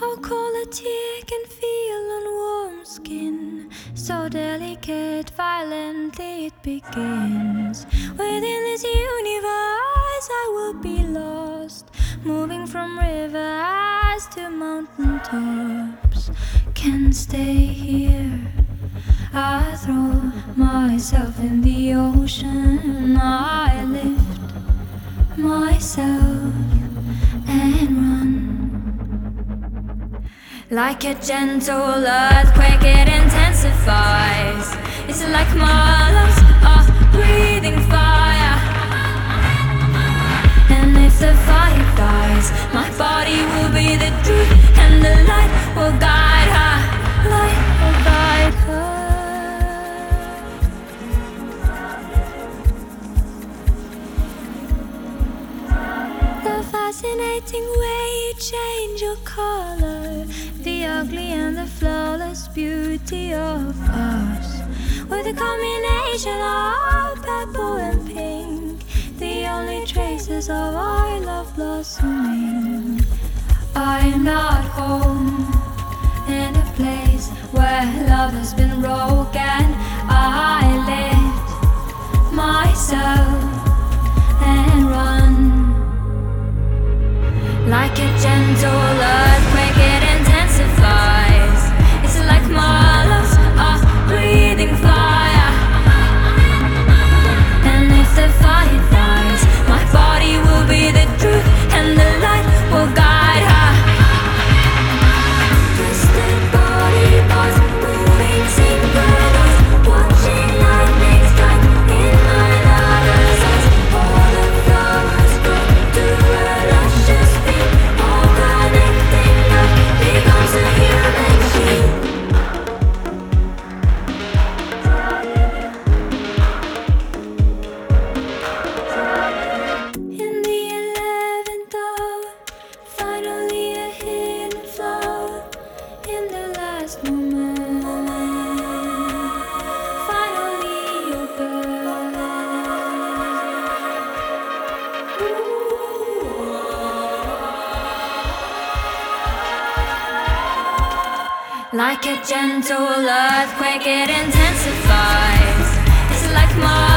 How cold a tear can feel on warm skin, so delicate, violently it begins. Within this universe I will be lost, moving from rivers to mountain tops. Can't stay here, I throw myself in the ocean. I lift myself and run. Like a gentle earthquake, it intensifies. It's like my lungs are breathing fire. And if the fire dies, my body will be the truth, and the light will guide her. Light will guide her. The fascinating way you change your color, the ugly and the flawless beauty of us, with a combination of purple and pink, the only traces of our love blossoming. I'm not home in a place where love has been broken. I lift myself and run. Like a gentle earthquake, it intensifies. It's like my lungs are breathing fire. And if the fire dies, my body will be the truth, and the light will guide her. Twisted body parts, moving synchronous, watching lightning strike in my lover's eyes. All the flowers grow to a luscious beam, all connecting love becomes a human sheet. In the 11th hour, finally a hidden flower. In the last moment, finally your birth. Like a gentle earthquake, it intensifies. It's like my